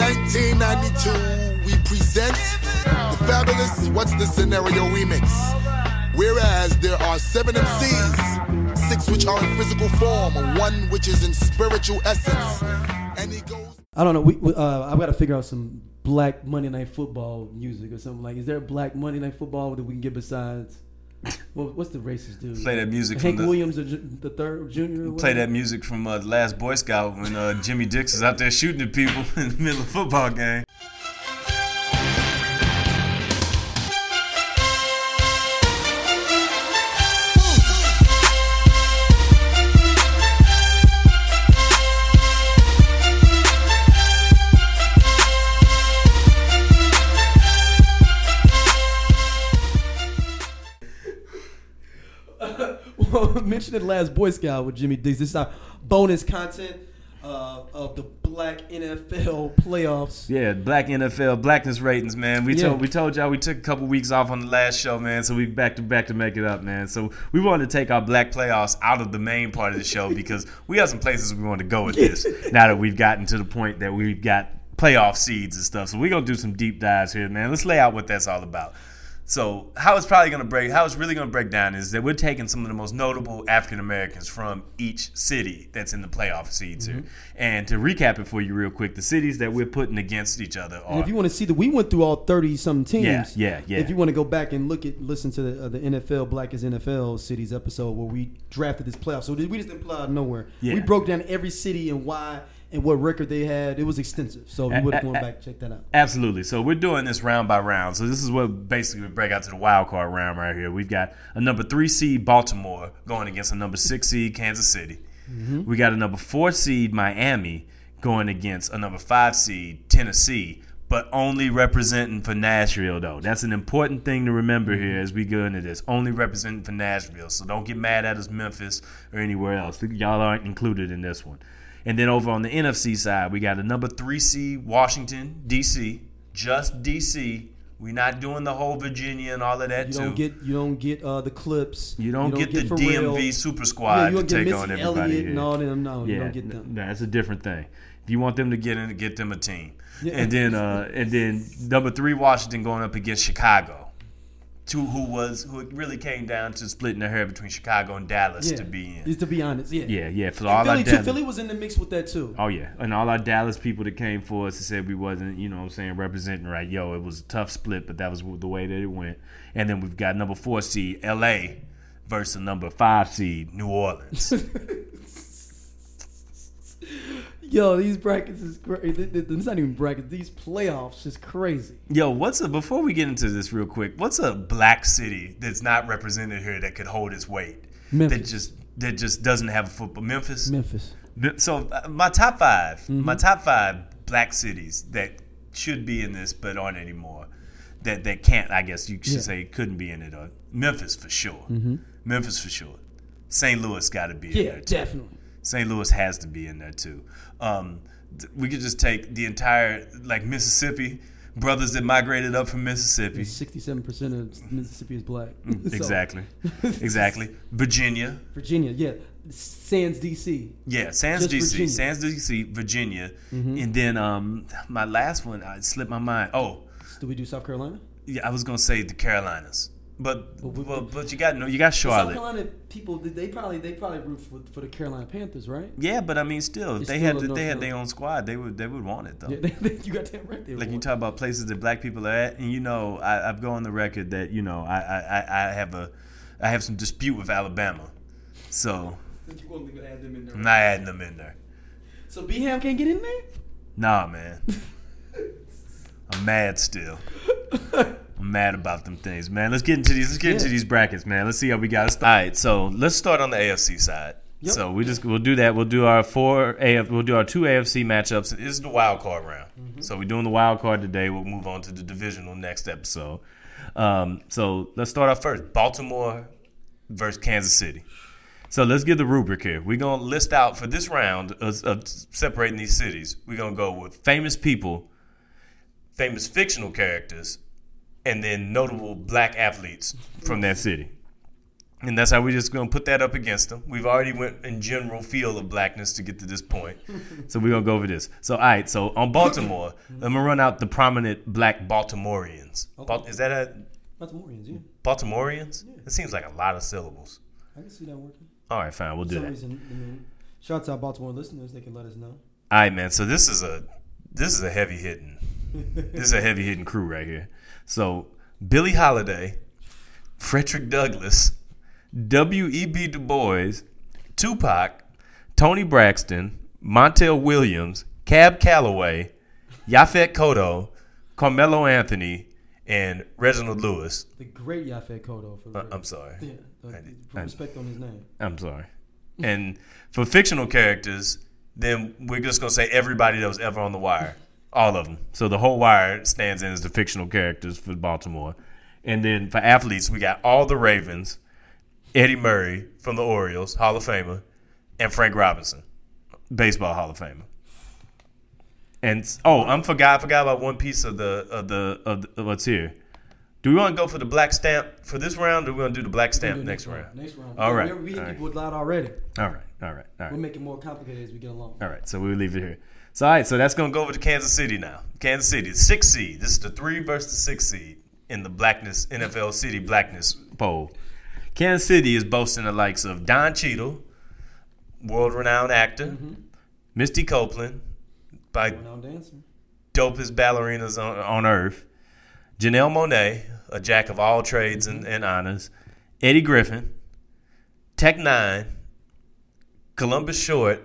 1992, we present the fabulous What's the Scenario remix. Whereas there are 7 MCs, 6 which are in physical form, 1 which is in spiritual essence. And he goes. I don't know. I've got to figure out some Black Monday Night Football music or something like. Is there a Black Monday Night Football that we can get besides? Well, what's the racist dude? Play that music Hank from Williams, the third junior. Play that music from The Last Boy Scout when Jimmy Dix is out there shooting at people in the middle of a football game. Mention the Last Boy Scout with Jimmy Dix. This is our bonus content of the Black NFL playoffs. Yeah, Black NFL blackness ratings, man. We told y'all we took a couple weeks off on the last show, man. So we back to make it up, man. So we wanted to take our Black playoffs out of the main part of the show because we have some places we want to go with this. Now that we've gotten to the point that we've got playoff seeds and stuff, so we're gonna do some deep dives here, man. Let's lay out what that's all about. So how it's really going to break down is that we're taking some of the most notable African Americans from each city that's in the playoff seeds here. And to recap it for you real quick, the cities that we're putting against each other are. And if you want to see we went through all 30-some teams. Yeah. If you want to go back and listen to the NFL Black is NFL cities episode where we drafted this playoff. So we just didn't pull out of nowhere. Yeah. We broke down every city and why. And what record they had, it was extensive. So you would have gone back and check that out. Absolutely. So we're doing this round by round. So this is what basically we break out to the wild card round right here. We've got a number 3 seed Baltimore going against a number 6 seed Kansas City. Mm-hmm. We got a number 4 seed Miami going against a number 5 seed Tennessee, but only representing for Nashville though. That's an important thing to remember here as we go into this. Only representing for Nashville. So don't get mad at us, Memphis or anywhere else. Y'all aren't included in this one. And then over on the NFC side, we got a number 3 seed Washington, D.C., just D.C. We're not doing the whole Virginia and all of that, you don't get the Clips. You don't get the DMV Super Squad to take on everybody Elliott here. And all them. No, you don't get them. That's a different thing. If you want them to get in, get them a team. Yeah. And then number 3 Washington going up against Chicago. Who it really came down to splitting the hair between Chicago and Dallas to be in. To be honest, yeah. Yeah. For all Philly, Philly was in the mix with that too. Oh yeah, and all our Dallas people that came for us and said we wasn't, representing right. It was a tough split, but that was the way that it went. And then we've got number 4 seed L.A. versus number 5 seed New Orleans. Yo, these brackets is crazy. It's not even brackets. These playoffs is crazy. Yo, before we get into this real quick, what's a black city that's not represented here that could hold its weight? Memphis. That just doesn't have a football. Memphis. So my top 5, my top 5 black cities that should be in this but aren't anymore. That can't, I guess you should say, couldn't be in it. Memphis for sure. Mm-hmm. Memphis for sure. St. Louis got to be in there too. Yeah, definitely. St. Louis has to be in there too. We could just take the entire Mississippi, brothers that migrated up from Mississippi. 67% of Mississippi is black. Exactly. Virginia, yeah. Sans DC. Yeah, Sans DC, Virginia. Mm-hmm. And then my last one, it slipped my mind. Oh. Did we do South Carolina? Yeah, I was going to say the Carolinas. But you got Charlotte. South Carolina people, they probably root for the Carolina Panthers, right? Yeah, but I mean, still, they had their own squad. They would want it though. Yeah, you got that right there. Like you talk about places that black people are at, and I've gone on the record that I have some dispute with Alabama, so you won't even add them in there. I'm not adding them in there. So B-Ham can't get in there? Nah, man. I'm mad still. I'm mad about them things, man. Let's get into these brackets, man. Let's see how we got. All right, so let's start on the AFC side. Yep. So we'll do that. We'll do our 2 AFC matchups. This is the wild card round. Mm-hmm. So we're doing the wild card today. We'll move on to the divisional next episode. So let's start off first. Baltimore versus Kansas City. So let's give the rubric here. We're gonna list out for this round of separating these cities. We're gonna go with famous people, famous fictional characters, and then notable black athletes from that city. And that's how we're just going to put that up against them. We've already went in general feel of blackness to get to this point. So we're going to go over this. So, all right. So, on Baltimore, I'm going to run out the prominent black Baltimoreans. Okay. Is that a... Baltimoreans, yeah. Baltimoreans? Yeah. It seems like a lot of syllables. I can see that working. All right, fine. We'll do that. For some reason, shout out to Baltimore listeners. They can let us know. All right, man. So, this is a heavy-hitting crew right here. So, Billie Holiday, Frederick Douglass, W.E.B. Du Bois, Tupac, Tony Braxton, Montel Williams, Cab Calloway, Yaphet Kotto, Carmelo Anthony, and Reginald Lewis. The great Yaphet Kotto. I'm sorry. Yeah, put respect on his name. I'm sorry. And for fictional characters, then we're just going to say everybody that was ever on The Wire. All of them. So the whole Wire stands in as the fictional characters for Baltimore. And then for athletes, we got all the Ravens, Eddie Murray from the Orioles, Hall of Famer, and Frank Robinson, baseball Hall of Famer. And I forgot about one piece of the what's here. Do we want to go for the black stamp for this round, or we want to do the black stamp next round? Next round. All right. We hit people with loud already. All right. We'll make it more complicated as we get along. All right, so we'll leave it here. So, all right, so that's going to go over to Kansas City now. Kansas City, 6th seed. This is the 3 versus the 6th seed in the blackness NFL City blackness poll. Kansas City is boasting the likes of Don Cheadle, world-renowned actor, Misty Copeland, by dopest ballerinas on earth, Janelle Monáe, a jack of all trades and honors, Eddie Griffin, Tech Nine, Columbus Short.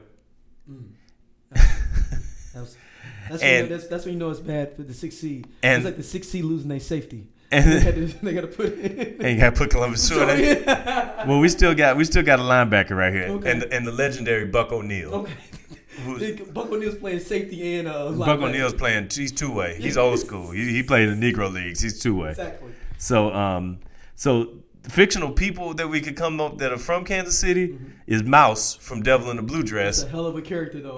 That's when you know it's bad for the 6th seed. It's like the 6th seed losing their safety. And they got to put it in. And you got to put Columbus Short in. Well, we still got a linebacker right here, okay. and the legendary Buck O'Neil. Okay. Buck O'Neil's playing safety and Buck O'Neil's playing. He's two-way. He's old school. He played in the Negro Leagues. He's two-way. Exactly. So the fictional people that we could come up that are from Kansas City is Mouse from Devil in the Blue Dress. That's a hell of a character, though.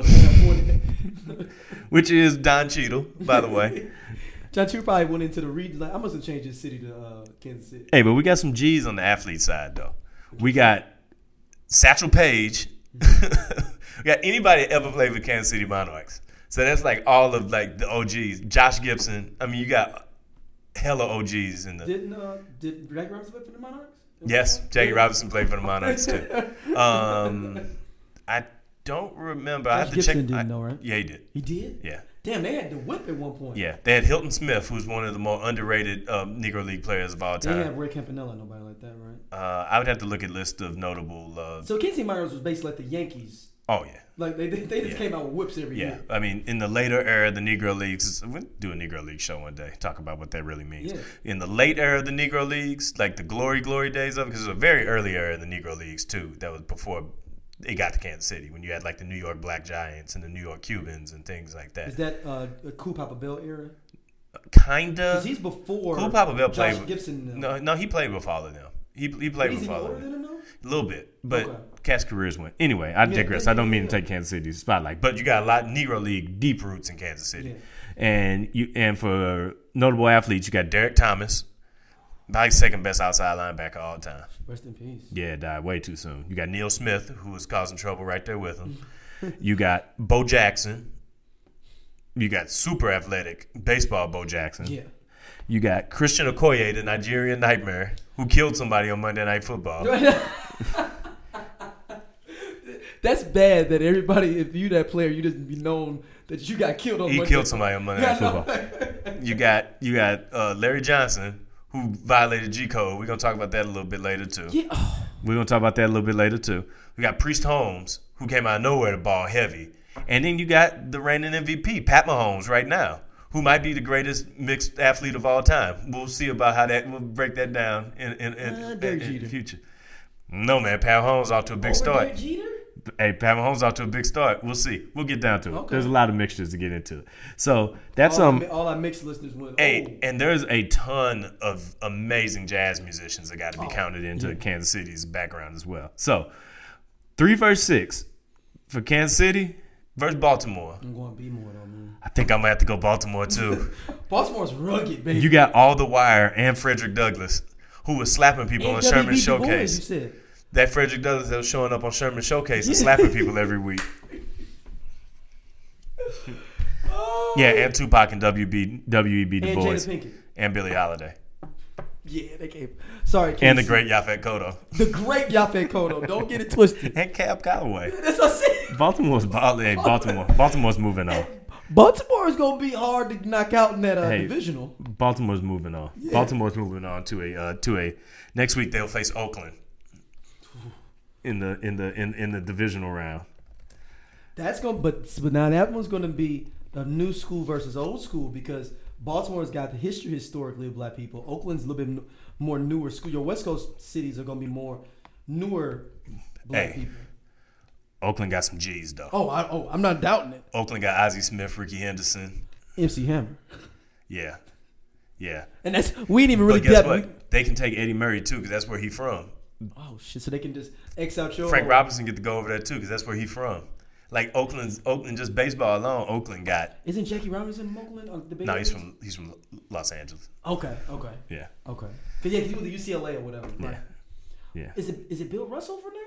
Which is Don Cheadle, by the way. John Cheadle probably went into the region. Like, I must have changed his city to Kansas City. Hey, but we got some G's on the athlete side, though. We got Satchel Paige. We got anybody that ever played for Kansas City Monarchs. So that's like all of like the OGs. Josh Gibson. I mean, you got hella OGs in the. Did Jackie Robinson play for the Monarchs? Yes, Jackie Robinson played for the Monarchs too. I don't remember. I have to Gibson check. Didn't know, right? Yeah, he did. He did? Yeah. Damn, they had the whip at one point. Yeah, they had Hilton Smith, who's one of the more underrated Negro League players of all They time. didn't have Ray Campanella, nobody like that, right? I would have to look at list of notable. So Kansas City Monarchs was basically like the Yankees. Oh yeah. Like they just came out with whips every year. I mean, in the later era of the Negro Leagues, we'll do a Negro League show one day. Talk about what that really means. Yeah. In the late era of the Negro Leagues, like the glory days of it, because it was a very early era of the Negro Leagues too. That was before it got to Kansas City, when you had like the New York Black Giants and the New York Cubans and things like that. Is that a Cool Papa Bell era? Kinda. Because he's before Cool Papa Bell Josh played. Gibson. No, he played with all of them. He played with all of them. A little bit, but Okay. Cat's careers went. Anyway, I digress. I don't mean to take Kansas City's spotlight, but you got a lot of Negro League deep roots in Kansas City. Yeah. And for notable athletes, you got Derek Thomas, probably second best outside linebacker all time. Rest in peace. Yeah, died way too soon. You got Neil Smith, who was causing trouble right there with him. You got Bo Jackson. You got super athletic baseball Bo Jackson. Yeah. You got Christian Okoye, the Nigerian Nightmare, who killed somebody on Monday Night Football. That's bad that everybody, if you that player, you just be known that you got killed on Monday. He killed somebody on Monday Night Football. You got Larry Johnson, who violated G Code. We're going to talk about that a little bit later, too. Yeah. Oh. We're going to talk about that a little bit later, too. We got Priest Holmes, who came out of nowhere to ball heavy. And then you got the reigning MVP, Pat Mahomes, right now, who might be the greatest mixed athlete of all time. We'll see about how that, we'll break that down in the future. No, man, Pat Mahomes off to a big start. Derek Jeter? Hey, Pat Mahomes off to a big start. We'll see. We'll get down to it. Okay. There's a lot of mixtures to get into. So that's all our mixed listeners went. Hey, and there's a ton of amazing jazz musicians that got to be counted into Kansas City's background as well. So 3 versus 6 for Kansas City versus Baltimore. I'm going to be more though, man. I think I might have to go Baltimore too. Baltimore's rugged, baby. You got all the Wire and Frederick Douglass who was slapping people on NWB Sherman Du Showcase. Bois, you said. That Frederick Douglass that was showing up on Sherman Showcase and slapping people every week. Yeah, and Tupac and W.E.B. Du And Bois. Jada Pinkett. And Billie Holiday. Yeah, they gave. Sorry, And the great Yaphet Kotto. The great Yaphet Kotto. Don't get it twisted. And Cab Calloway. That's what I said. Baltimore's moving on. Baltimore is gonna be hard to knock out in that divisional. Baltimore's moving on. Yeah. Baltimore's moving on to a next week they'll face Oakland in the divisional round. That's gonna but now that one's gonna be a new school versus old school because Baltimore's got the history historically of black people. Oakland's a little bit more newer school. Your West Coast cities are gonna be more newer black people. Oakland got some G's though. I'm not doubting it. Oakland got Ozzie Smith, Ricky Henderson, MC Hammer. Yeah. And we didn't even really. But guess what? They can take Eddie Murray too because that's where he's from. Oh shit! So they can just X out your. Frank Robinson get to go over there too because that's where he's from. Like Oakland, just baseball alone, Oakland got. Isn't Jackie Robinson from Oakland? No, he's from Los Angeles. Okay. Yeah. Okay. Because he was the UCLA or whatever. Right? Yeah. Is it Bill Russell from there?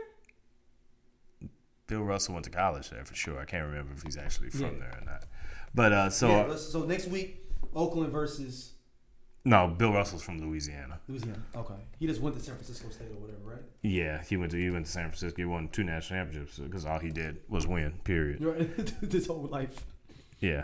Bill Russell went to college there for sure. I can't remember if he's actually from there or not. But so next week, Oakland versus. No, Bill Russell's from Louisiana. Okay. He just went to San Francisco State or whatever, right? Yeah, he went to San Francisco. He won 2 national championships because all he did was win. Period. Right. His whole life. Yeah.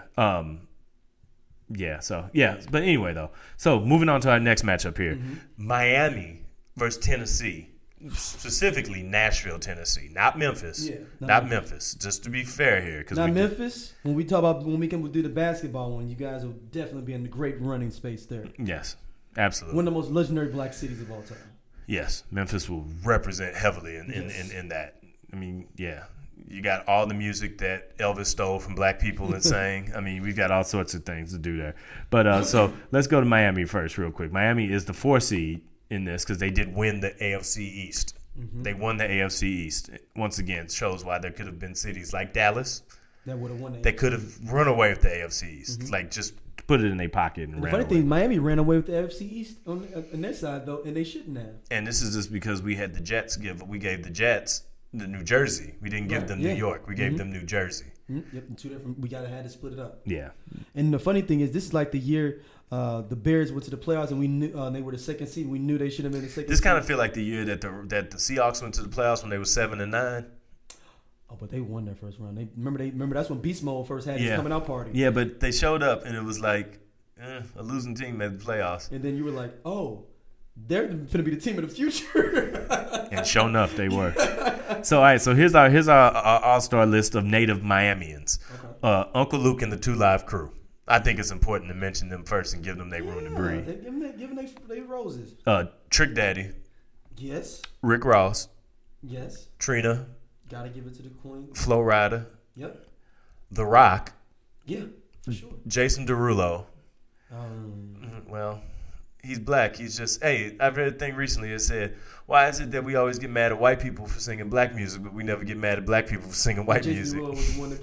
But anyway, though. So moving on to our next matchup here, Miami versus Tennessee. Specifically Nashville, Tennessee, not Memphis. Yeah, not Memphis. Just to be fair here, Memphis. When we can do the basketball one, you guys will definitely be in the great running space there. Yes, absolutely. One of the most legendary black cities of all time. Yes, Memphis will represent heavily in that. I mean, yeah, you got all the music that Elvis stole from black people and sang. I mean, we've got all sorts of things to do there. But so let's go to Miami first, real quick. Miami is the 4 seed. In this because they did win the AFC East. They won the AFC East. Once again, shows why there could have been cities like Dallas that would have won. They could have run away with the AFC East. Like just put it in their pocket and ran funny away. Thing, Miami ran away with the AFC East on their side though, and they shouldn't have. And this is just because we had the Jets we gave the Jets the New Jersey. We didn't give them New York. We gave them New Jersey. Yep, 2 different. We had to split it up. Yeah. And the funny thing is, this is like the year the Bears went to the playoffs, and we knew they were the 2nd seed. We knew they should have been the 2nd. This kind of feel like the year that the Seahawks went to the playoffs when they were 7-9. Oh, but they won their first round. Remember that's when Beast Mode first had his coming out party. Yeah, but they showed up and it was like a losing team made the playoffs. And then you were like, oh, they're going to be the team of the future. And sure enough, they were. So, all right. So here's our all-star list of native Miamians. Okay. Uncle Luke and the 2 Live Crew. I think it's important to mention them first and give them their room to breathe. Give them their roses. Trick Daddy. Yes. Rick Ross. Yes. Trina. Gotta give it to the Queen. Flo Rida. Yep. The Rock. Yeah, for sure. Jason Derulo. Well, he's black. He's just, hey, I've read a thing recently that said, why is it that we always get mad at white people for singing black music, but we never get mad at black people for singing white music? Derulo was the one that...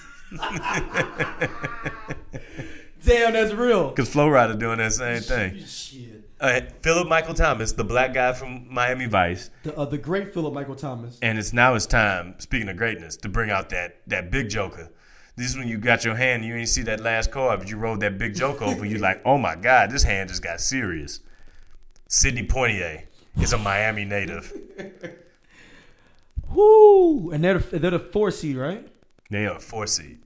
Damn, that's real. Because Flo Rida doing that same thing. Shit. Philip Michael Thomas, the black guy from Miami Vice. The great Philip Michael Thomas. And it's time, speaking of greatness, to bring out that big joker. This is when you got your hand and you ain't see that last card, but you rolled that big joke over. You're like, oh my God, this hand just got serious. Sidney Poitier is a Miami native. Woo! And they're the 4 seed, right? They are a 4 seed.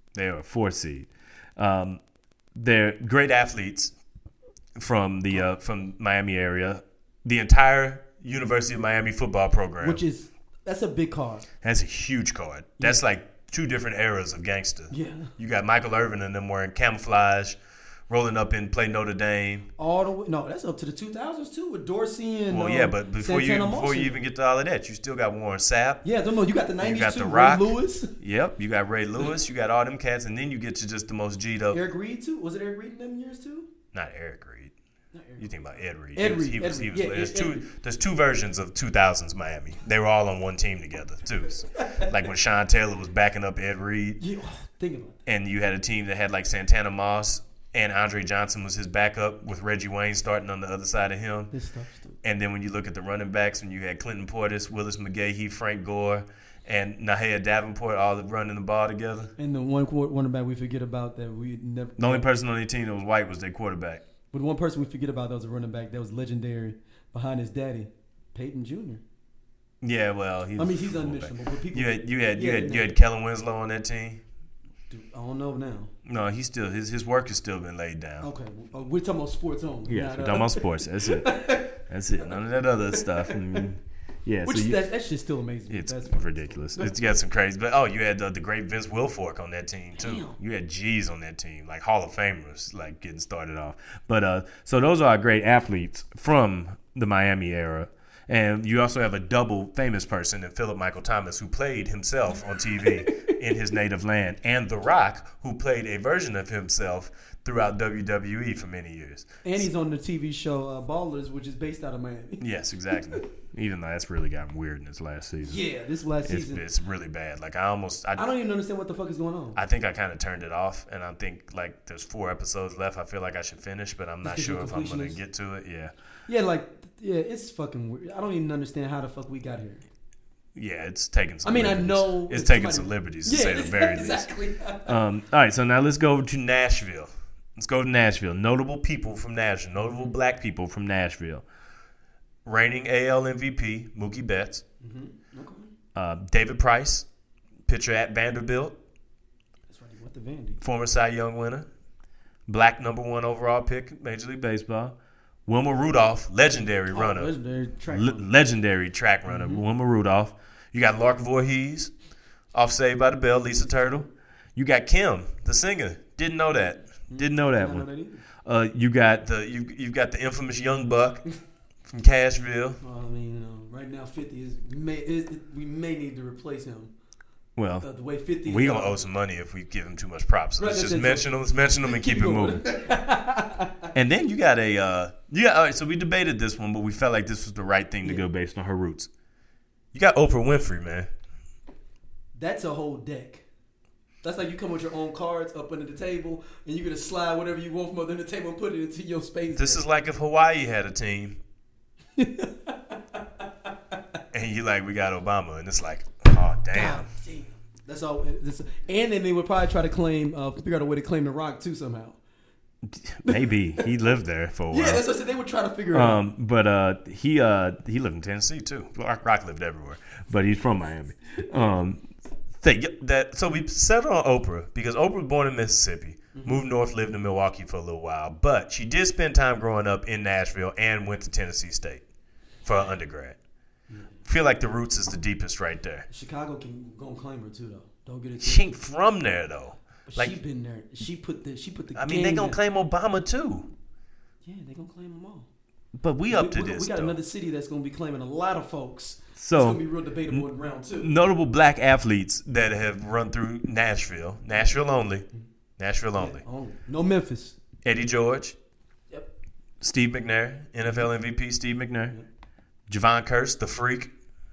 They're great athletes from the from Miami area. The entire University of Miami football program, that's a big card. That's a huge card. That's like 2 different eras of gangster. Yeah, you got Michael Irvin and them wearing camouflage, rolling up and play Notre Dame. All the way, no, that's up to the 2000s too with Dorsey and. Well, yeah, but before you even get to all of that, you still got Warren Sapp. Yeah, you got the 90s. You got too, The Rock. Ray Lewis. Yep, you got Ray Lewis. You got all them cats, and then you get to just the most G'd up. Eric Reed too. Was it Eric Reed in them years too? Not Eric Reed. You think about Ed Reed. He was. There's 2 versions of 2000s Miami. They were all on one team together too. Like when Sean Taylor was backing up Ed Reed. Yeah, think about it. And you had a team that had like Santana Moss and Andre Johnson was his backup with Reggie Wayne starting on the other side of him. This stuff's stupid. And then when you look at the running backs, when you had Clinton Portis, Willis McGahee, Frank Gore, and Nahea Davenport all running the ball together. And the one running back we forget about that we never. The only person on the team that was white was their quarterback. But one person we forget about that was a running back that was legendary behind his daddy, Peyton Jr. Yeah, well, he's unmentionable. But people, you had Kellen Winslow on that team. Dude, I don't know now. No, he's still his work has still been laid down. Okay, we're talking about sports only. Yeah, we're talking about sports. That's it. That's it. None of that other stuff. Yeah, which that's just still amazing. It's ridiculous. It's got some crazy. But you had the great Vince Wilfork on that team too. Damn. You had G's on that team, like Hall of Famers, like getting started off. But so those are our great athletes from the Miami era. And you also have a double famous person in Philip Michael Thomas, who played himself on TV in his native land, and The Rock, who played a version of himself throughout WWE for many years. And he's on the TV show Ballers, which is based out of Miami. Yes, exactly. Even though that's really gotten weird in this last season. Yeah, this last season. It's really bad. Like I don't even understand what the fuck is going on. I think I kind of turned it off, and I think like there's 4 episodes left. I feel like I should finish, but I'm not sure if I'm going to get to it. Yeah. Yeah, it's fucking weird. I don't even understand how the fuck we got here. Yeah, it's taking some liberties. I know it's taking some liberties to say the very exactly. least. All right, so now let's go to Nashville. Let's go to Nashville. Notable people from Nashville. Notable black people from Nashville. Reigning AL MVP, Mookie Betts. Mm-hmm. Okay. David Price, pitcher at Vanderbilt. That's right, he went to Vandy. Former Cy Young winner. Black #1 overall pick, Major League Baseball. Wilma Rudolph, legendary runner. Legendary track runner. Mm-hmm. Wilma Rudolph. You got Lark Voorhees, off Saved by the Bell, Lisa Turtle. You got Kim, the singer. Didn't know that. Didn't know that one. You got you've got the infamous Young Buck from Cashville. Well, I mean, right now 50 we may need to replace him. Well, the way 50 we gonna owe some money if we give him too much props. So let's just mention them and keep it moving. And then you got all right. So we debated this one, but we felt like this was the right thing to go based on her roots. You got Oprah Winfrey, man. That's a whole deck. That's like you come with your own cards up under the table, and you're gonna slide whatever you want from under the table and put it into your space. This is like if Hawaii had a team, and you like, we got Obama, and it's like, oh damn. God damn. That's all. And then they would probably try to figure out a way to claim the Rock too somehow. Maybe he lived there for a while. Yeah, that's what I said. They would try to figure it out. But he lived in Tennessee too. Rock lived everywhere, but he's from Miami. So we settled on Oprah because Oprah was born in Mississippi, moved north, lived in Milwaukee for a little while, but she did spend time growing up in Nashville and went to Tennessee State for her undergrad. Feel like the roots is the deepest right there. Chicago can go and claim her too, though. Don't get it. She ain't from there though. Like, she been there. She put the. I mean, they gonna claim Obama too. Yeah, they gonna claim them all. But we this. We got another city that's gonna be claiming a lot of folks. So it's gonna be real debatable in round 2. Notable black athletes that have run through Nashville only. No Memphis. Eddie George. Yep. Steve McNair, NFL MVP Steve McNair. Yep. Javon Curse, the Freak.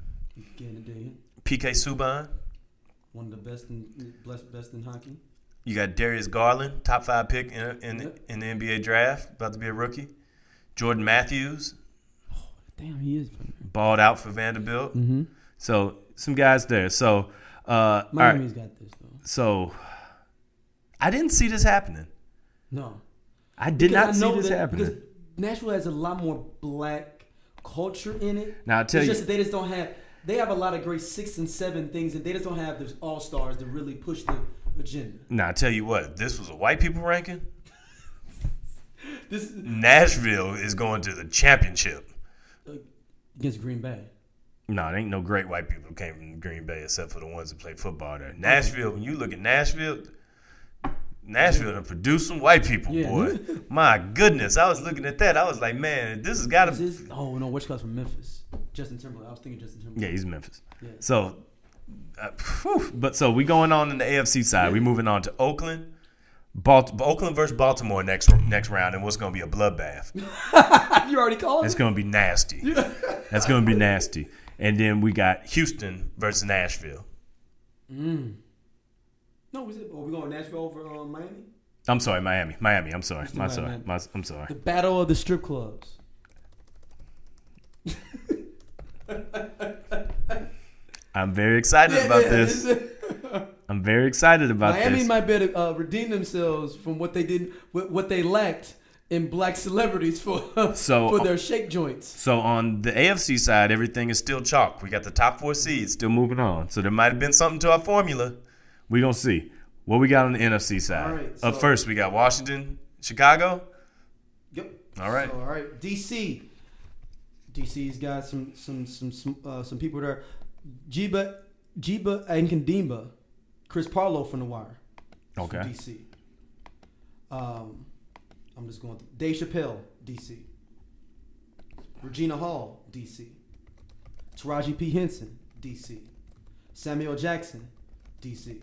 PK Subban. One of the best in hockey. You got Darius Garland, top 5 pick in the NBA draft, about to be a rookie. Jordan Matthews. Oh, damn, he is. Balled out for Vanderbilt. Mm-hmm. So, some guys there. So, Miami's got this, though. So, I didn't see this happening. No. I did not see this happening. Because Nashville has a lot more black culture in it. Now, I'll tell you. It's just that they just don't have... They have a lot of great 6 and 7 things, and they just don't have the all-stars to really push the agenda. Now, I tell you what, this was a white people ranking. Nashville is going to the championship. Against Green Bay. No, there ain't no great white people who came from Green Bay except for the ones that play football there. Nashville, when you look at Nashville done produced some white people, boy. My goodness. I was looking at that. I was like, man, this has got to... Oh, no, which guy's from Memphis? Justin Timberlake. I was thinking Justin Timberlake. Yeah, he's Memphis. Yeah. So, we going on in the AFC side. Yeah. We moving on to Oakland. Oakland versus Baltimore next round, and what's going to be a bloodbath. You already called it? It's going to be nasty. That's going to be nasty. And then we got Houston versus Nashville. No, are we going Nashville over Miami? I'm sorry, Miami. I'm sorry. I'm sorry. The battle of the strip clubs. I'm very excited about this. I'm very excited about Miami this. might better redeem themselves from what they did, what they lacked in black celebrities for their shake joints. So on the AFC side, everything is still chalk. We got the top 4 seeds still moving on. So there might have been something to our formula. We're going to see. What we got on the NFC side? All right, Up first, we got Washington, Chicago. Yep. All right. So, all right. DC. DC's got some people there. Jiba Nkandimba, Chris Parlow from The Wire. Okay. From DC. I'm just going through. Dave Chappelle, DC. Regina Hall, DC. Taraji P. Henson, DC. Samuel Jackson, DC.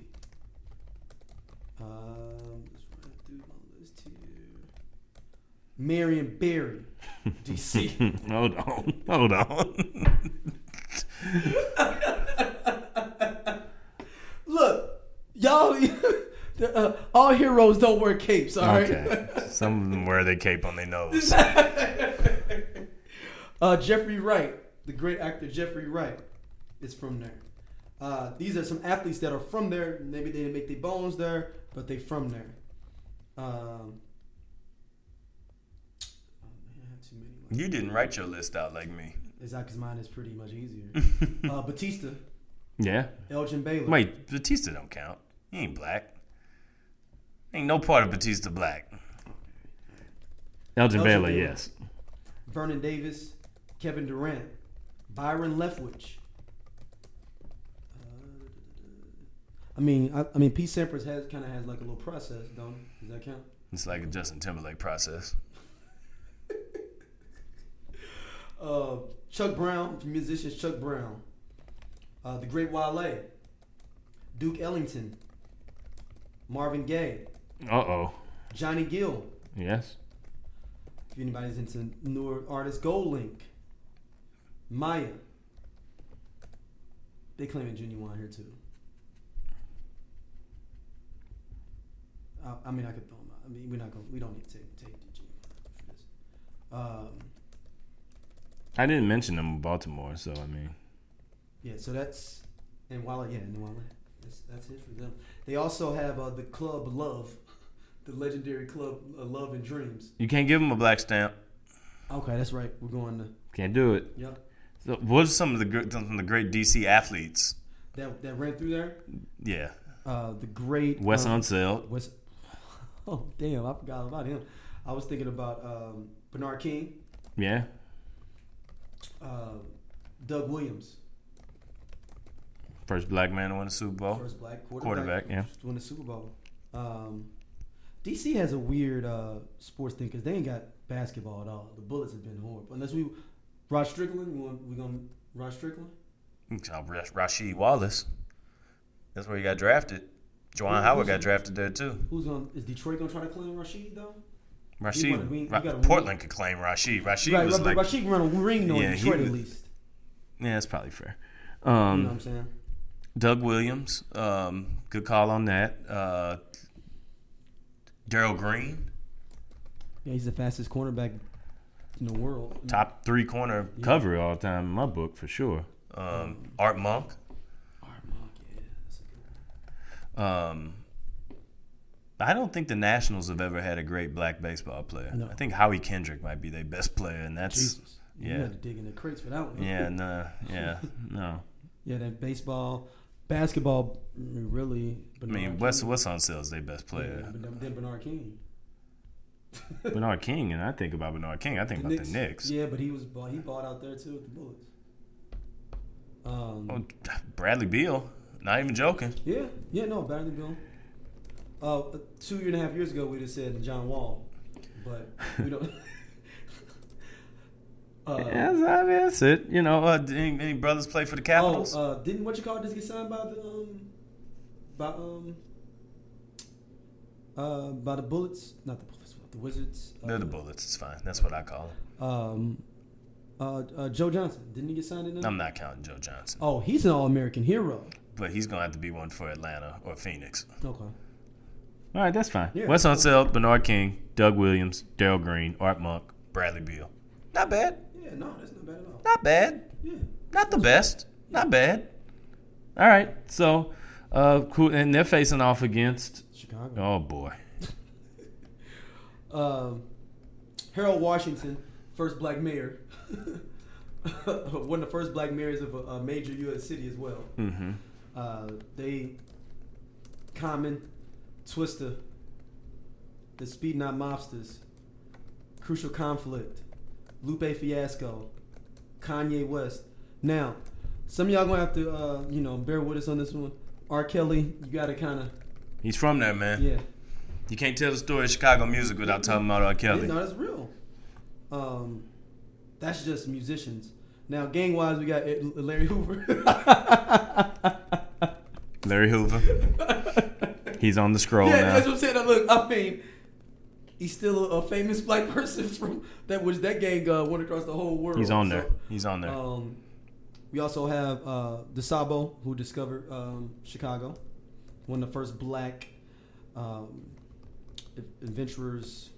Let's run through my list here. Marion Barry, DC. Hold on. Look, y'all, all heroes don't wear capes, all right? Okay. Some of them wear their cape on their nose. Jeffrey Wright, the great actor Jeffrey Wright, is from there. These are some athletes that are from there. Maybe they didn't make their bones there, but they from there. You didn't write your list out like me. Exactly, because mine is pretty much easier. Batista. Yeah. Elgin Baylor. Wait, Batista don't count. He ain't black. Ain't no part of Batista black. Elgin Baylor, yes. Vernon Davis, Kevin Durant, Byron Leftwich. I mean, Pete Sampras kind of has like a little process, don't it? Does that count? It's like a Justin Timberlake process. Chuck Brown, musicians Chuck Brown. The Great Wale. Duke Ellington. Marvin Gaye. Uh-oh. Johnny Gill. Yes. If anybody's into newer artists, Gold Link. Maya. They claiming Genuine here too. I mean, I could throw them out. I mean, we don't need to take the Genuine for this. I didn't mention them in Baltimore, so I mean. Yeah, so that's and Wale. That's it for them. They also have the Club Love, the legendary Club Love and Dreams. You can't give them a black stamp. Okay, that's right. We're going to. Can't do it. Yep. So what are some of the great DC athletes that ran through there? Yeah. The great Wes Unseld. Oh damn! I forgot about him. I was thinking about Bernard King. Yeah. Doug Williams. First black man to win the Super Bowl. First black quarterback, yeah. To win the Super Bowl. DC has a weird sports thing because they ain't got basketball at all. The Bullets have been horrible. Unless Rod Strickland. We gonna Rod Strickland? Rasheed Wallace. That's where he got drafted. Juwan Howard got drafted there too. Is Detroit gonna try to claim Rasheed though? Portland could claim Rasheed. Rasheed run a ring on Detroit at least. Yeah, that's probably fair. You know what I'm saying? Doug Williams, good call on that. Darrell Green. Yeah, he's the fastest cornerback in the world. Top 3 corner cover all the time in my book for sure. Art Monk. That's a good one. I don't think the Nationals have ever had a great black baseball player. No. I think Howie Kendrick might be their best player, and that's Jesus. You had to dig in the crates for that one. Yeah, no. Yeah, that basketball, really. Wes Unseld's their best player. Yeah, then Bernard King. Bernard King, and I think about Bernard King. I think about the Knicks. Yeah, but he bought out there too with the Bullets. Bradley Beal, not even joking. Yeah, no, Bradley Beal. 2.5 years ago, we'd have said John Wall, but we don't. That's it. You know, any brothers play for the Capitals? Didn't just get signed by the Bullets? Not the Bullets, the Wizards. They're the Bullets. It's fine. That's what I call them. Joe Johnson, didn't he get signed in there? I'm not counting Joe Johnson. Oh, he's an All-American hero. But he's gonna have to be one for Atlanta or Phoenix. Okay. All right, that's fine. Yeah. Wes Unseld, Bernard King, Doug Williams, Darrell Green, Art Monk, Bradley Beal. Not bad. Yeah, no, that's not bad at all. Not bad. Yeah. Not the best. Not bad. All right. So, cool. And they're facing off against Chicago. Oh boy. Harold Washington, first black mayor. One of the first black mayors of a major U.S. city as well. Mm-hmm. Common, Twister, the Speed Not Mobsters, Crucial Conflict, Lupe Fiasco, Kanye West. Now, some of y'all gonna have to, bear with us on this one. R. Kelly, you gotta kind of. He's from there, man. Yeah. You can't tell the story of Chicago music without talking about R. Kelly. Yeah, no, that's real. That's just musicians. Now, gang-wise, we got Larry Hoover. Larry Hoover. He's on the scroll yeah, now. that's what I'm saying. Now, look, I mean, he's still a famous black person from that gang went across the whole world. He's on there. He's on there. We also have DeSabo, who discovered Chicago. One of the first black adventurers,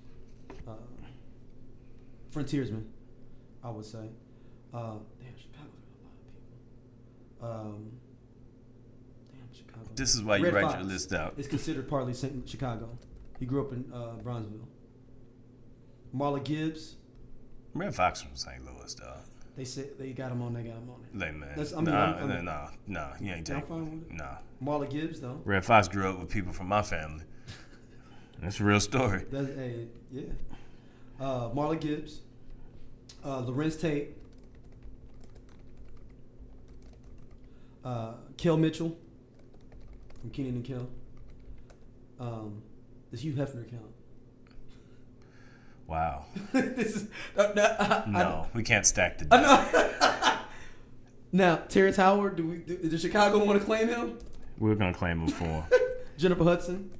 frontiersmen, I would say. Damn, Chicago's got a lot of people. Damn, Chicago. This is why you Red write Fox your list out. is considered partly Chicago. He grew up in Bronzeville. Marla Gibbs. Red Fox from St. Louis, dog. They said they got him on. They got him on it. Like, man. No, you ain't taking it. No. Marla Gibbs, though. Red Fox grew up with people from my family. That's a real story. Yeah. Marla Gibbs. Lorenz Tate. Kel Mitchell from Kenan and Kel. Does Hugh Hefner count? Wow. This is no, we can't stack the deck. Now, Terrence Howard, does Chicago want to claim him? We're gonna claim him for him. Jennifer Hudson.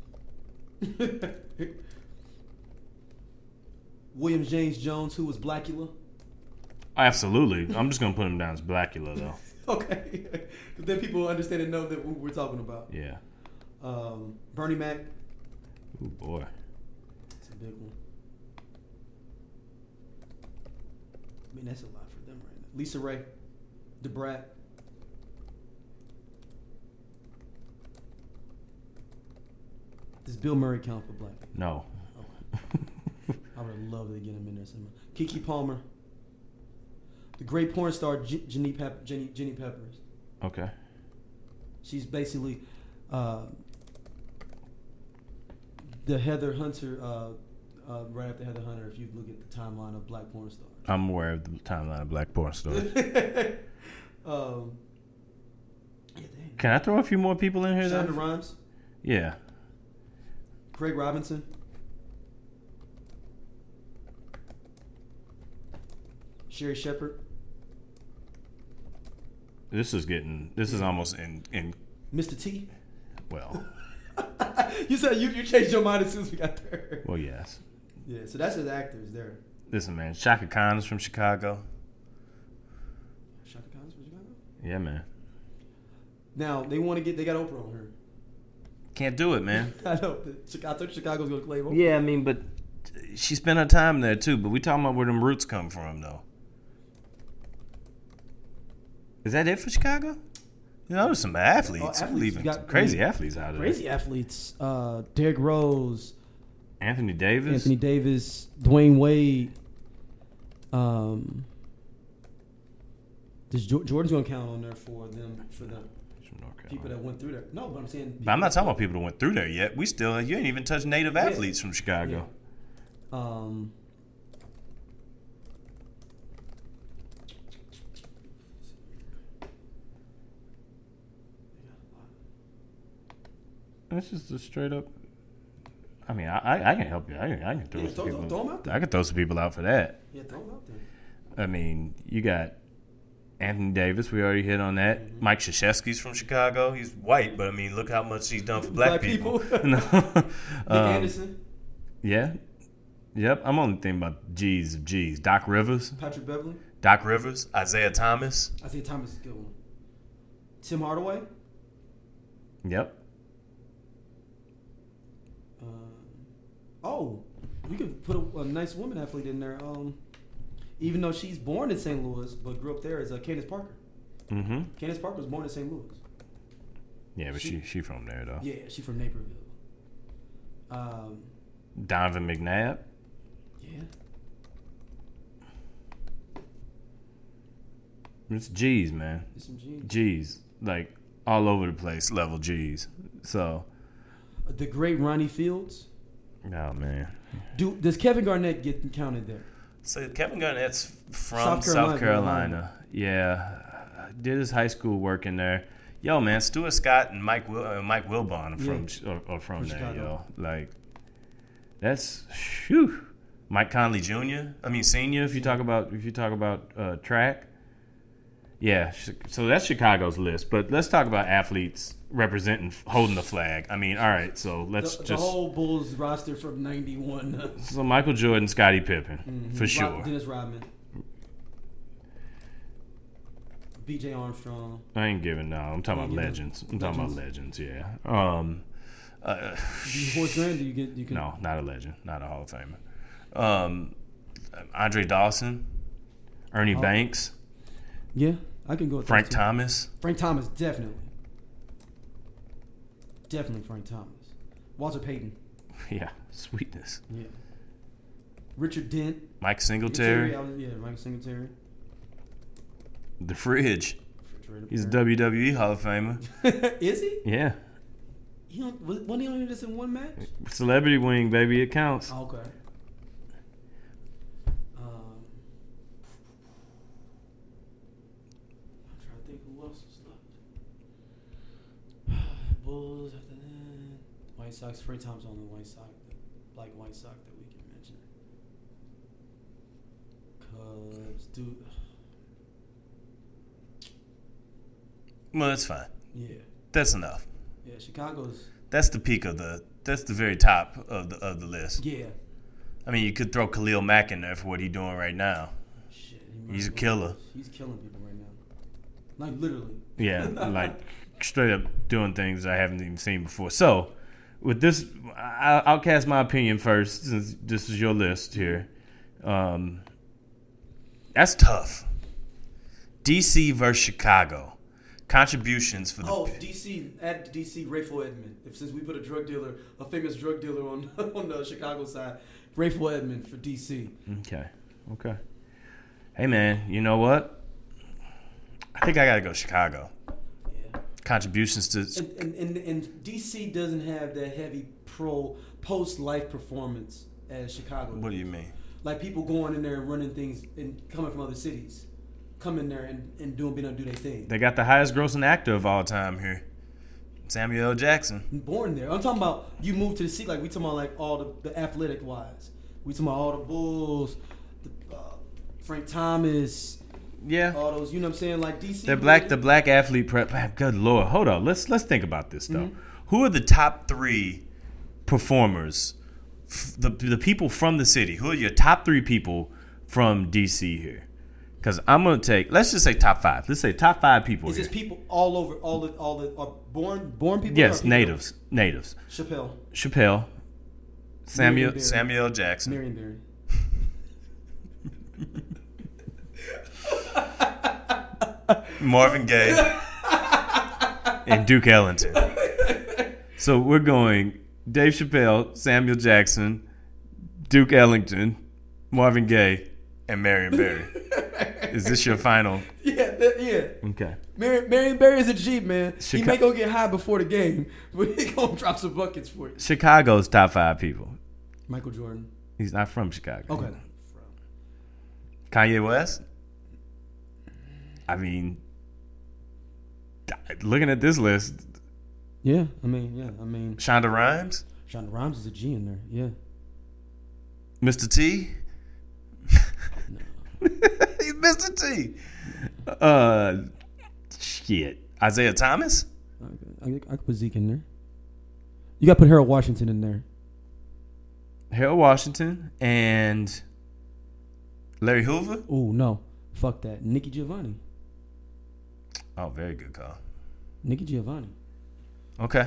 William James Jones, who was Blackula. Absolutely. I'm just gonna put him down as Blackula, though. Okay. Then people understand and know that what we're talking about. Yeah. Bernie Mac. Ooh, boy. That's a big one. I mean, that's a lot for them right now. Lisa Ray. DeBrat. Does Bill Murray count for black? No. Okay. I would have loved to get him in there somewhere. Keke Palmer. The great porn star Jenny Peppers. Okay. She's basically the Heather Hunter, right after Heather Hunter, if you look at the timeline of black porn stars. I'm aware of the timeline of black porn stars. Can I throw a few more people in here? Shonda Rhimes. Yeah. Craig Robinson. Sherry Shepherd. This is almost in Mr. T. Well. You said you changed your mind as soon as we got there. Well, yes. Yeah, so that's his actors there. Listen, man, Shaka Khan is from Chicago. Shaka Khan's from Chicago? Yeah, man. Now, they got Oprah on her. Can't do it, man. I know. I thought Chicago's going to claim Oprah. Yeah, I mean, but she spent her time there, too. But we talking about where them roots come from, though. Is that it for Chicago? You know, there's some athletes. Leaving crazy athletes out of there. Crazy athletes. Derrick Rose. Anthony Davis, Dwayne Wade. Jordan's gonna count on there for them. People that went through there. No, but I'm saying. But I'm not talking about people that went through there yet. You ain't even touched native athletes from Chicago. Yeah. This is just straight up. I mean, I can help you. I can throw some people. Throw them out there. I can throw some people out for that. Yeah, throw them out there. I mean, you got Anthony Davis. We already hit on that. Mm-hmm. Mike Krzyzewski's from Chicago. He's white, but I mean, look how much he's done for black people. Nick Anderson. Yeah. Yep. I'm only thinking about G's of G's. Doc Rivers. Patrick Beverly. Doc Rivers. Isaiah Thomas. Isaiah Thomas is a good one. Tim Hardaway. Yep. We could put a nice woman athlete in there. even though she's born in St. Louis, but grew up there, is Candace Parker. Mm-hmm. Candace Parker was born in St. Louis. Yeah, but she from there, though. Yeah, she's from Naperville. Donovan McNabb. Yeah. It's G's, man. It's some G's. G's. Like, all over the place level G's. So. The great Ronnie Fields. Oh, man. Does Kevin Garnett get counted there? So, Kevin Garnett's from South Carolina. Yeah. Did his high school work in there. Yo, man, Stuart Scott and Mike Wilbon are from there, Chicago. Yo. Like, that's, whew. Mike Conley Jr. Senior. If you talk about track. Yeah, so that's Chicago's list. But let's talk about athletes representing, holding the flag. All right, so let's the whole Bulls roster from '91. So Michael Jordan, Scottie Pippen, for sure. Dennis Rodman, B.J. Armstrong. I ain't giving no. I'm talking about legends. Yeah. Horace Grant, you can. No, not a legend, not a Hall of Famer. Andre Dawson, Ernie Banks. Yeah, I can go with Frank Thomas. Frank Thomas, definitely. Definitely Frank Thomas. Walter Payton. Yeah, sweetness. Yeah. Richard Dent. Mike Singletary. Mike Singletary. The Fridge. He's a WWE Hall of Famer. Is he? Yeah. Wasn't he only just in one match? Celebrity wing, baby, it counts. Oh, okay. Bulls, after that. White Sox. Frank Thomas only White Sox, like White Sox that we can mention. Cubs, dude. Well, that's fine. Yeah. That's enough. Yeah, Chicago's. That's the peak of that's the very top of the list. Yeah. You could throw Khalil Mack in there for what he's doing right now. Shit, he's a killer. He's killing people right now. Like literally. Yeah, like straight up doing things I haven't even seen before. So, with this, I'll cast my opinion first since this is your list here. That's tough. DC versus Chicago. Contributions for the DC. Add DC Grateful Edmond. Since we put a famous drug dealer on the Chicago side, Grateful Edmond for DC. Okay. Hey man, you know what? I think I gotta go Chicago. Yeah. Contributions to and DC doesn't have that heavy post life performance as Chicago. What do you mean? Like people going in there and running things and coming from other cities. Come in there and being able to do their thing. They got the highest grossing actor of all time here, Samuel L. Jackson. Born there. I'm talking about you moved to the city. Like we talking about like all the athletic wise. We talking about all the Bulls, Frank Thomas. Yeah. All those. You know what I'm saying? Like DC. The black athlete prep. Good Lord. Hold on. Let's think about this though. Mm-hmm. Who are the top 3 performers? The people from the city. Who are your top 3 people from DC here? Because I'm going to take, let's just say top 5. Let's say top 5 people. Is this people all over, all the are born people? Yes, natives. Chappelle. Samuel Jackson. Marion Barry. Marvin Gaye. And Duke Ellington. So we're going Dave Chappelle, Samuel Jackson, Duke Ellington, Marvin Gaye, and Marion Barry. Is this your final? Yeah. Okay. Marion Barry is a G, man. He may go get high before the game, but he gonna drop some buckets for you. Chicago's top 5 people. Michael Jordan. He's not from Chicago. Okay. Kanye West. Looking at this list. Yeah. Shonda Rhimes. Shonda Rhimes is a G in there. Yeah. Mr. T. No. He's Mr. T. Shit. Isaiah Thomas? I could put Zeke in there. You got to put Harold Washington in there. Harold Washington and Larry Hoover? Oh, no. Fuck that. Nikki Giovanni. Oh, very good call. Nikki Giovanni. Okay.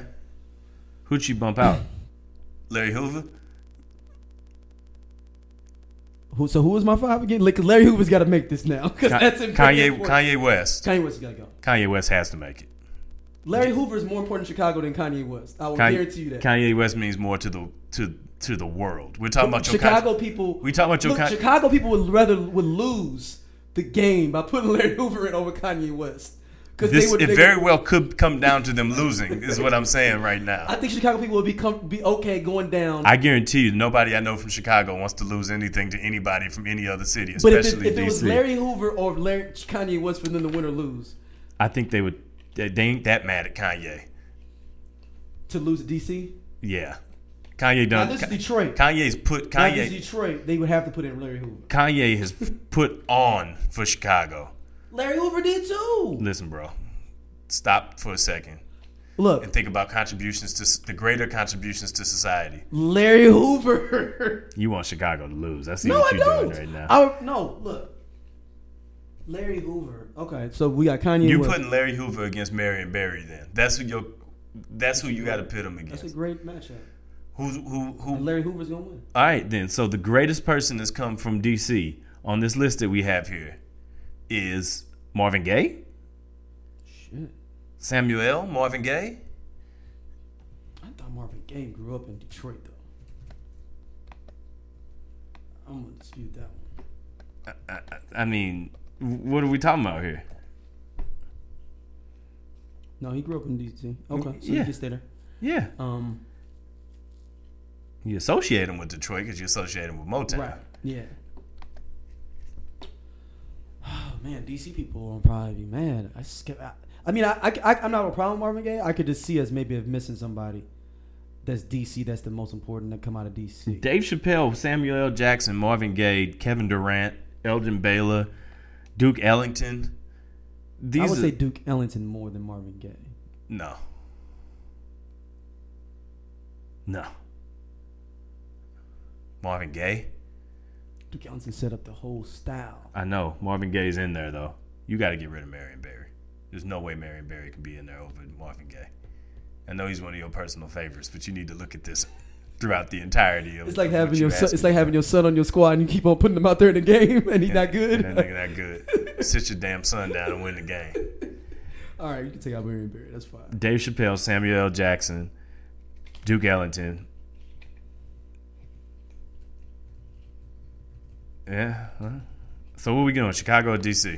Who'd you bump out? Larry Hoover? So who was my 5 again? Because Larry Hoover's got to make this now. That's Kanye West. Kanye West got to go. Kanye West has to make it. Larry Hoover is more important in Chicago than Kanye West. I will guarantee you that. Kanye West means more to the world. We're talking about Chicago people. We talking about your Chicago people would lose the game by putting Larry Hoover in over Kanye West. It very well could come down to them losing, is what I'm saying right now. I think Chicago people would be okay going down. I guarantee you, nobody I know from Chicago wants to lose anything to anybody from any other city, especially but if DC. It was Larry Hoover or Kanye West for them to win or lose, I think they would. They ain't that mad at Kanye to lose to DC. Yeah, Kanye done. Now, this is Detroit. Kanye's put Kanye. This is Detroit. They would have to put in Larry Hoover. Kanye has put on for Chicago. Larry Hoover did too. Listen, bro. Stop for a second. Look. And think about the greater contributions to society. Larry Hoover. You want Chicago to lose. That's what you're doing right now. Look. Larry Hoover. Okay, so we got Kanye. You're putting Larry Hoover against Marion Barry then. That's who you got to pit him against. That's a great matchup. Who and Larry Hoover's going to win. All right, then. So the greatest person that's come from DC on this list that we have here is Marvin Gaye? Shit. Samuel Marvin Gaye? I thought Marvin Gaye grew up in Detroit, though. I'm going to dispute that one. I mean, what are we talking about here? No, he grew up in D.C. Okay, so he can stay there. Yeah. You associate him with Detroit because you associate him with Motown. Right, yeah. Oh, man, D.C. people will probably be mad. I'm not a problem with Marvin Gaye. I could just see us maybe missing somebody that's D.C. that's the most important that come out of D.C. Dave Chappelle, Samuel L. Jackson, Marvin Gaye, Kevin Durant, Elgin Baylor, Duke Ellington. I would say Duke Ellington more than Marvin Gaye. No. Marvin Gaye? Duke Ellington set up the whole style. I know. Marvin Gaye's in there, though. You got to get rid of Marion Barry. There's no way Marion Barry can be in there over Marvin Gaye. I know he's one of your personal favorites, but you need to look at this throughout the entirety of it. It's like having your son on your squad and you keep on putting him out there in the game and he's not good. And that nigga not good. Sit your damn son down and win the game. All right, you can take out Marion Barry. That's fine. Dave Chappelle, Samuel L. Jackson, Duke Ellington. Yeah. Huh? So what we going? Chicago or DC?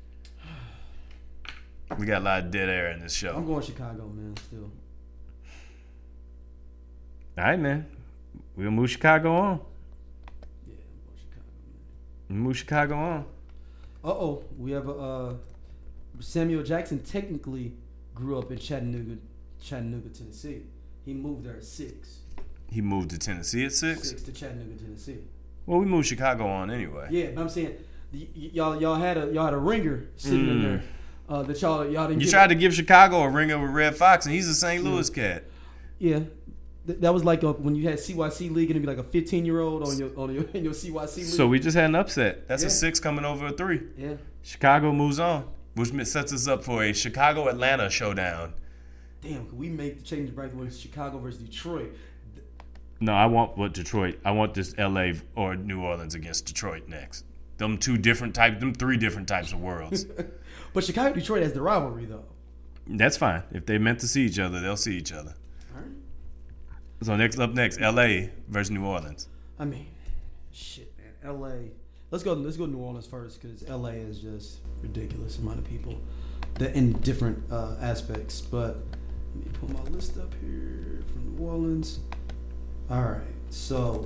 We got a lot of dead air in this show. I'm going Chicago, man, still. All right, man. We'll move Chicago on. Yeah, I'm going Chicago, man. We'll move Chicago on. Uh-oh. We have Samuel Jackson technically grew up in Chattanooga, Tennessee. He moved there at 6. He moved to Tennessee at 6? 6 to Chattanooga, Tennessee. Well, we moved Chicago on anyway. Yeah, but I'm saying y'all had a ringer sitting in there. That y'all didn't. You tried to give Chicago a ringer with Red Fox, and he's a St. Louis cat. Yeah, that was like when you had CYC league, and it'd be like a 15-year-old in your CYC league. So we just had an upset. That's a 6 coming over a 3. Yeah. Chicago moves on, which sets us up for a Chicago-Atlanta showdown. Damn, could we make the change right with Chicago versus Detroit? No, I want Detroit. I want this LA or New Orleans against Detroit next. Them 3 different types of worlds. But Chicago Detroit has the rivalry though. That's fine. If they're meant to see each other, they'll see each other. All right. So next, LA versus New Orleans. I mean, shit, man. LA. Let's go New Orleans first because LA is just ridiculous amount of people that in different aspects. But let me pull my list up here from New Orleans. All right, so.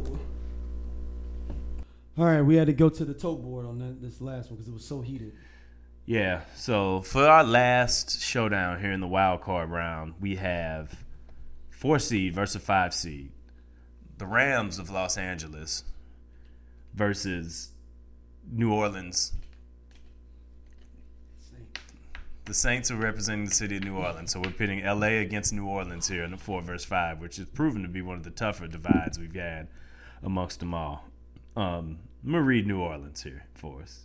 All right, we had to go to the toe board on this last one because it was so heated. Yeah, so for our last showdown here in the wild card round, we have 4 seed versus 5 seed. The Rams of Los Angeles versus New Orleans. The Saints are representing the city of New Orleans, so we're pitting LA against New Orleans here in the 4 versus 5, which has proven to be one of the tougher divides we've had amongst them all. I'm going to read New Orleans here for us.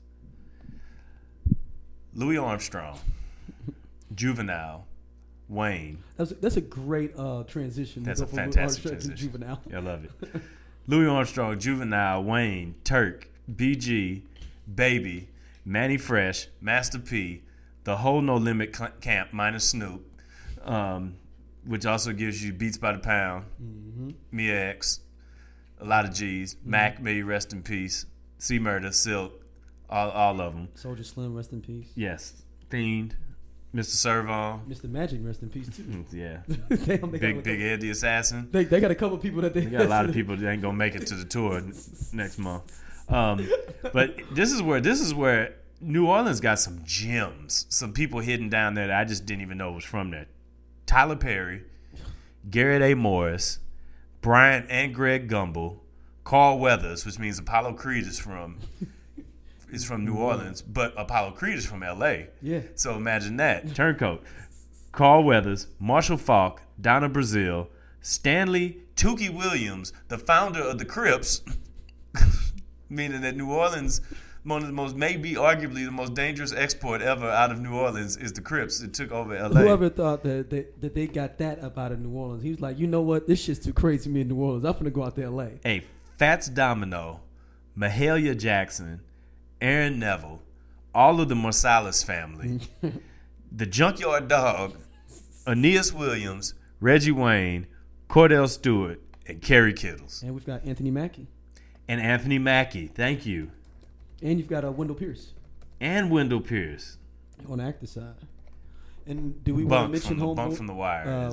Louis Armstrong, Juvenile, Wayne. That's a great transition. That's a fantastic transition. Juvenile. Yeah, I love it. Louis Armstrong, Juvenile, Wayne, Turk, BG, Baby, Manny Fresh, Master P, the whole No Limit camp minus Snoop, which also gives you Beats by the Pound, Mia X, a lot of G's, Mac, may you rest in peace, C Murder, Silk, all of them. Soulja Slim, rest in peace. Yes, Fiend, Mr. Servon, Mr. Magic, rest in peace too. yeah, Big Ed the Assassin. They got a couple people that they got a lot of people that ain't gonna make it to the tour next month. But this is where New Orleans got some gems, some people hidden down there that I just didn't even know was from there. Tyler Perry, Garrett A. Morris, Brian and Greg Gumbel, Carl Weathers, which means Apollo Creed is from New Orleans, but Apollo Creed is from L.A. Yeah. So imagine that. Turncoat. Carl Weathers, Marshall Faulk, Donna Brazile, Stanley Tukey Williams, the founder of the Crips, meaning that New Orleans, one of the most, maybe arguably the most dangerous export ever out of New Orleans is the Crips. It took over L.A. Whoever thought that they got that up out of New Orleans, he was like, you know what? This shit's too crazy to me in New Orleans. I'm finna go out to L.A. Hey, Fats Domino, Mahalia Jackson, Aaron Neville, all of the Marsalis family, the Junkyard Dog, Aeneas Williams, Reggie Wayne, Cordell Stewart, and Kerry Kittles. And we've got Anthony Mackie. And Anthony Mackie, thank you. And you've got Wendell Pierce. And Wendell Pierce. On the actor side. And do we want to mention Bunk from the Wire.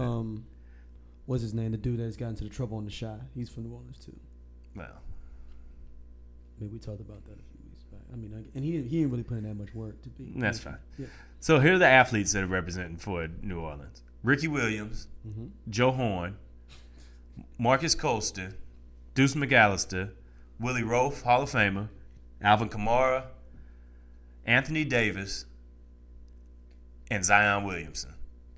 What's his name? The dude that's got into the trouble on The Chi. He's from New Orleans too. Well. Maybe we talked about that a few weeks back. I mean, and he didn't really put in that much work to be. That's fine. Yeah. So here are the athletes that are representing for New Orleans. Ricky Williams, Joe Horn, Marcus Colston, Deuce McAllister, Willie Rofe, Hall of Famer, Alvin Kamara, Anthony Davis, and Zion Williamson.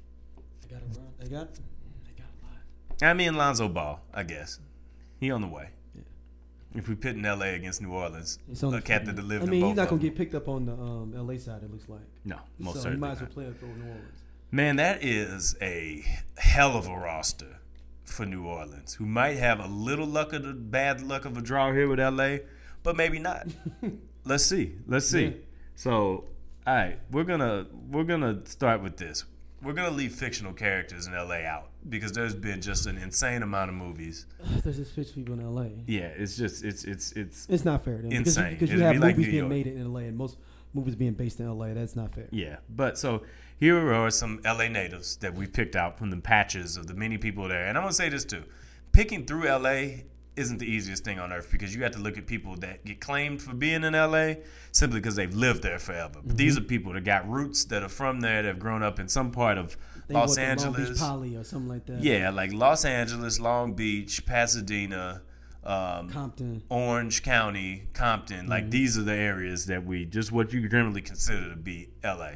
They got a lot. I mean, Lonzo Ball, I guess. He on the way. Yeah. If we pit in L.A. against New Orleans, a cat that lived in both. I mean, he's not going to get picked up on the L.A. side, it looks like. No, most so certainly he might as well not. play for New Orleans. Man, that is a hell of a roster for New Orleans, who might have a little bad luck of a draw here with L.A., but maybe not. Let's see. Yeah. So, all right, we're gonna start with this. We're gonna leave fictional characters in L.A. out because there's been just an insane amount of movies. There's just 6 people in L.A. Yeah, it's just it's not fair. Then, insane. Because you have movies being made in L.A. and most movies being based in L.A. That's not fair. Yeah, but so here are some L.A. natives that we picked out from the patches of the many people there. And I'm gonna say this too: picking through L.A. isn't the easiest thing on earth because you have to look at people that get claimed for being in LA simply because they've lived there forever. But these are people that got roots, that are from there, that have grown up in some part of Los Angeles. Long Beach Poly or something like that. Yeah, like Los Angeles, Long Beach, Pasadena, Compton, Orange County, Compton. Like these are the areas that what you generally consider to be LA.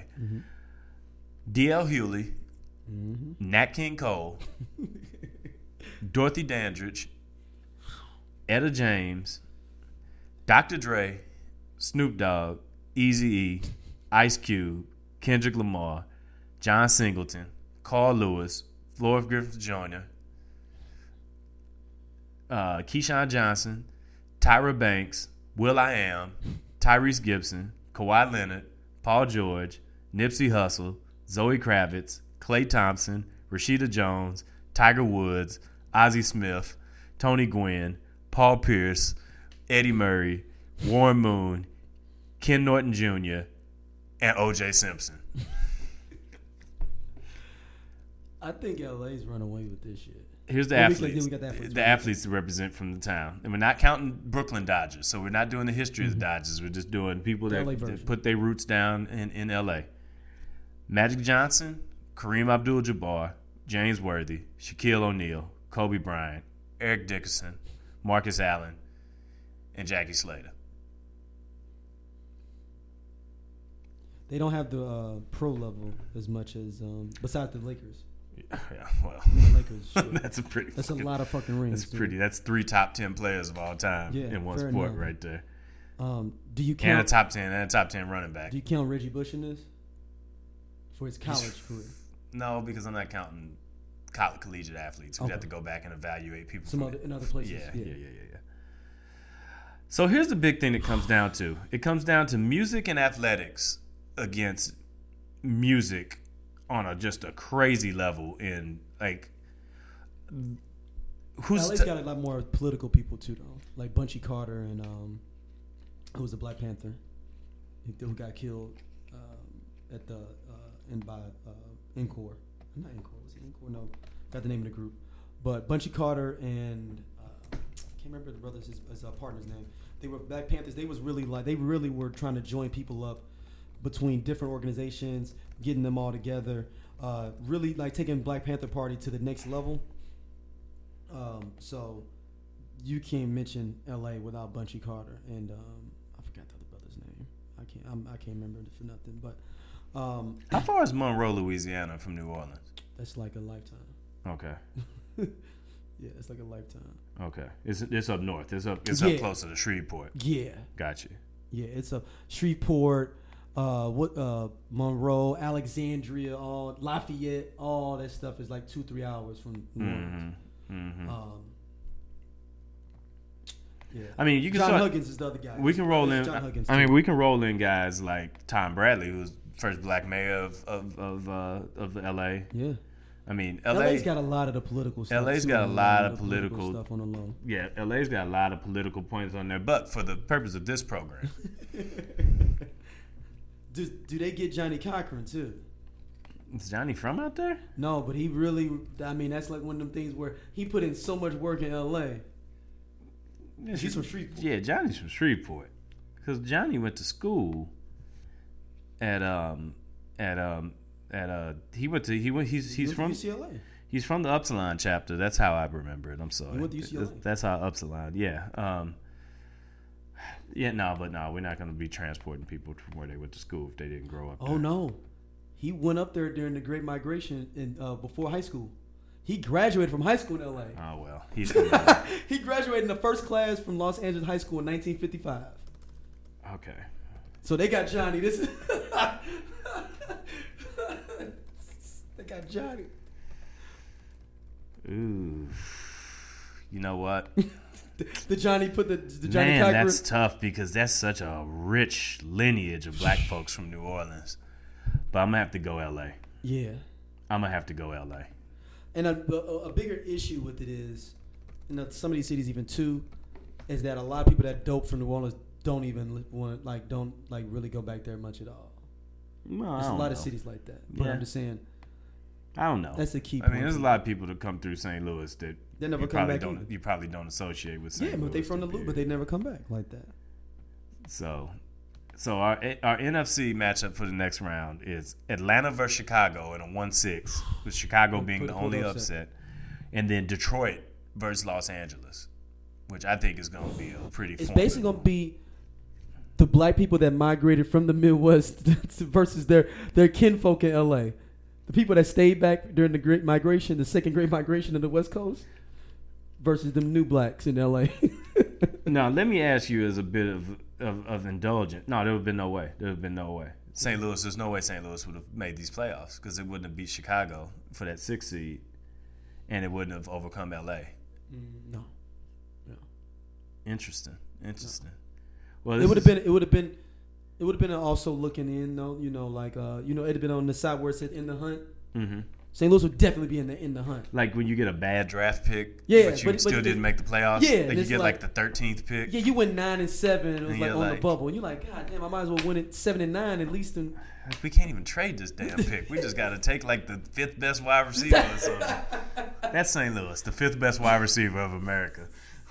D.L. Hewley, Nat King Cole, Dorothy Dandridge, Etta James, Dr. Dre, Snoop Dogg, Eazy-E, Ice Cube, Kendrick Lamar, John Singleton, Carl Lewis, Floyd Griffith Jr., Keyshawn Johnson, Tyra Banks, will.i.am, Tyrese Gibson, Kawhi Leonard, Paul George, Nipsey Hussle, Zoe Kravitz, Klay Thompson, Rashida Jones, Tiger Woods, Ozzie Smith, Tony Gwynn, Paul Pierce, Eddie Murray, Warren Moon, Ken Norton Jr., and O.J. Simpson. I think LA's run away with this shit. Here's the athletes. The athletes to represent from the town. And we're not counting Brooklyn Dodgers, so we're not doing the history of the Dodgers. We're just doing people that put their roots down in L.A. Magic Johnson, Kareem Abdul-Jabbar, James Worthy, Shaquille O'Neal, Kobe Bryant, Eric Dickerson, Marcus Allen, and Jackie Slater. They don't have the pro level as much as besides the Lakers. Yeah, well, the Lakers. That's a lot of fucking rings. That's 3 top 10 players of all time in one sport enough. Right there. Do you count and a top 10 running back? Do you count Reggie Bush in this for his college career? No, because I'm not counting collegiate athletes. We have to go back and evaluate people in other places. Yeah. So here's the big thing that comes down to. It comes down to music and athletics against music on just a crazy level. In like, LA's got a lot more political people too, though. Like Bunchy Carter and who was a Black Panther who got killed at the by Encore. Not Encore. Was it Encore? No, got the name of the group. But Bunchy Carter and I can't remember the brothers' his partner's name. They were Black Panthers. They really were trying to join people up between different organizations, getting them all together. Really like taking Black Panther Party to the next level. So you can't mention LA without Bunchy Carter and I forgot the other brother's name. I can't remember it for nothing. But how far is Monroe, Louisiana, from New Orleans? That's like a lifetime. Okay. Yeah, it's like a lifetime. Okay, it's up north. It's up closer to Shreveport. Yeah. Got you. Yeah, it's up Shreveport, Monroe, Alexandria, all Lafayette, all that stuff is like 2-3 hours from New Orleans. Mm-hmm. Yeah. I mean, you can John Huggins is the other guy. We can roll in. John Huggins I mean, we can roll in guys like Tom Bradley, who's first black mayor of L.A. Yeah. I mean, LA's got a lot of the political stuff. LA's got a lot of political stuff on the low. Yeah, LA's got a lot of political points on there. But for the purpose of this program, do they get Johnny Cochran too? Is Johnny from out there? No, but he really. I mean, that's like one of them things where he put in so much work in LA. Yeah, he's from Shreveport. Yeah, Johnny's from Shreveport because Johnny went to school he's from UCLA. He's from the Upsilon chapter. That's how I remember it. I'm sorry. He went to UCLA. That's how Upsilon. Yeah. We're not going to be transporting people from where they went to school if they didn't grow up there. Oh no, he went up there during the Great Migration in before high school. He graduated from high school in LA. Oh well, he graduated in the first class from Los Angeles High School in 1955. Okay. So they got Johnny. They got Johnny. Ooh. You know what? the Johnny put the Johnny Man, Cochran. that's tough because that's such a rich lineage of black folks from New Orleans. But I'm going to have to go L.A. Yeah. I'm going to have to go L.A. And a bigger issue with it is, some of these cities even too, is that a lot of people that dope from New Orleans don't even don't really go back there much at all. Well, there's a lot of cities like that. But I'm just saying. I don't know. That's the key. I mean, there's a lot of people that come through St. Louis that they never come back. You probably don't associate with St. Louis. Yeah, but they from the loop, but they never come back like that. So our NFC matchup for the next round is Atlanta versus Chicago in a 1-6, with Chicago being the only upset, and then Detroit versus Los Angeles, which I think is going to be a pretty. It's basically going to be the black people that migrated from the Midwest versus their kinfolk in LA. The people that stayed back during the Great Migration, the second Great Migration of the West Coast, versus them new blacks in LA. Now, let me ask you as a bit of indulgent. No, there would have been no way. St. Louis, there's no way St. Louis would have made these playoffs because it wouldn't have beat Chicago for that 6th seed, and it wouldn't have overcome LA. No. Interesting. No. Well, it would have been also looking in though, it'd have been on the side where it said in the hunt. Mm-hmm. St. Louis would definitely be in the hunt. Like when you get a bad draft pick, but you still didn't make the playoffs. Yeah, like you get like the 13th pick. Yeah, you went 9-7. It was on the bubble, and you're like, God damn, I might as well win it 7-9 at least. We can't even trade this damn pick. We just got to take like the 5th best wide receiver or something. That's St. Louis, the 5th best wide receiver of America.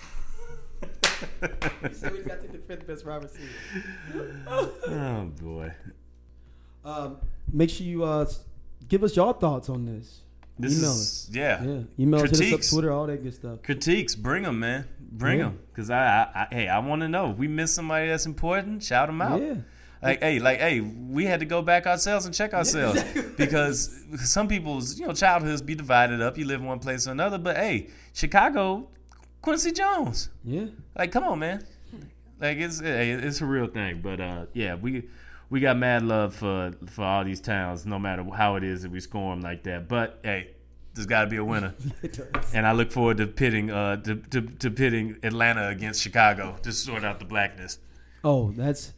You said we got to take the 5th best wide receiver. Oh boy. Make sure you give us your thoughts on this. Email us. Yeah. Email us, hit us up, Twitter, all that good stuff. Critiques, bring them, man. Bring them, because I want to know if we miss somebody that's important. Shout them out. Yeah. We had to go back ourselves and check ourselves because some people's childhoods be divided up. You live in one place or another, but Chicago, Quincy Jones. Yeah. Like, come on, man. Like it's a real thing, but we got mad love for all these towns, no matter how it is that we score them like that. But hey, There's got to be a winner. It does. And I look forward to pitting pitting Atlanta against Chicago to sort out the blackness. Oh, that's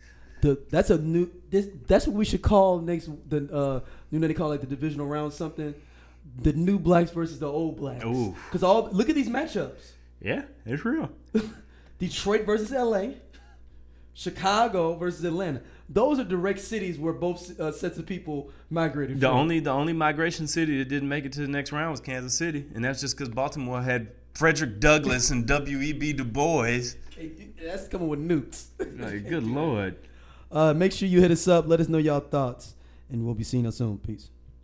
what we should call next. They call it the divisional round something. The new blacks versus the old blacks. Ooh. Because look at these matchups. Yeah, it's real. Detroit versus LA, Chicago versus Atlanta. Those are direct cities where both sets of people migrated from. The only migration city that didn't make it to the next round was Kansas City, and that's just because Baltimore had Frederick Douglass and W.E.B. Du Bois. That's coming with nukes. Like, good Lord. Make sure you hit us up. Let us know y'all thoughts, and we'll be seeing you soon. Peace.